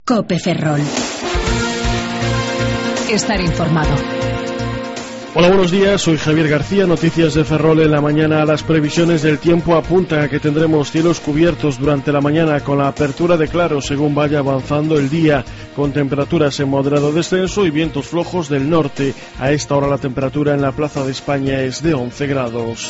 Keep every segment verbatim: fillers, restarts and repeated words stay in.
COPE Ferrol. Estar informado. Hola, buenos días, soy Javier García, noticias de Ferrol en la mañana. Las previsiones del tiempo apuntan a que tendremos cielos cubiertos durante la mañana con la apertura de claros según vaya avanzando el día, con temperaturas en moderado descenso y vientos flojos del norte. A esta hora la temperatura en la Plaza de España es de once grados.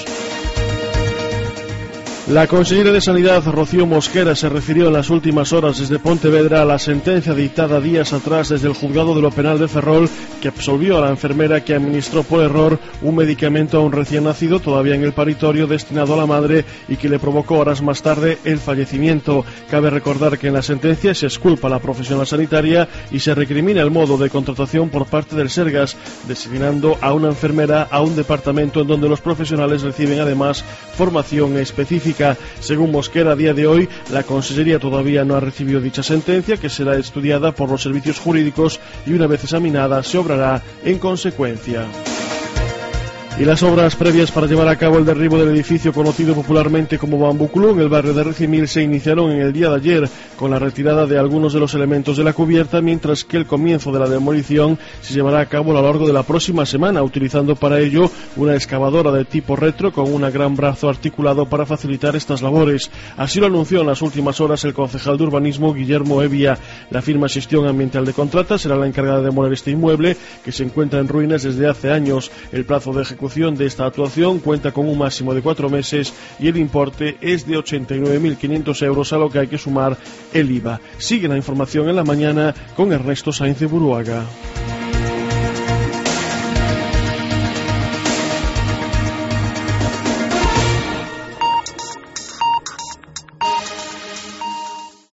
La consellera de Sanidad, Rocío Mosquera, se refirió en las últimas horas desde Pontevedra a la sentencia dictada días atrás desde el juzgado de lo penal de Ferrol, que absolvió a la enfermera que administró por error un medicamento a un recién nacido todavía en el paritorio destinado a la madre y que le provocó horas más tarde el fallecimiento. Cabe recordar que en la sentencia se exculpa a la profesional sanitaria y se recrimina el modo de contratación por parte del Sergas, designando a una enfermera a un departamento en donde los profesionales reciben además formación específica. Según Mosquera, a día de hoy la Consellería todavía no ha recibido dicha sentencia, que será estudiada por los servicios jurídicos y una vez examinada se obrará en consecuencia. Y las obras previas para llevar a cabo el derribo del edificio conocido popularmente como Bambú Club en el barrio de Recimil se iniciaron en el día de ayer con la retirada de algunos de los elementos de la cubierta, mientras que el comienzo de la demolición se llevará a cabo a lo largo de la próxima semana, utilizando para ello una excavadora de tipo retro con un gran brazo articulado para facilitar estas labores. Así lo anunció en las últimas horas el concejal de urbanismo Guillermo Evia. La firma Gestión Ambiental de Contrata será la encargada de demoler este inmueble, que se encuentra en ruinas desde hace años. El plazo de ejecución de esta actuación cuenta con un máximo de cuatro meses y el importe es de ochenta y nueve mil quinientos euros, a lo que hay que sumar el I V A. Sigue la información en la mañana con Ernesto Sainz de Buruaga.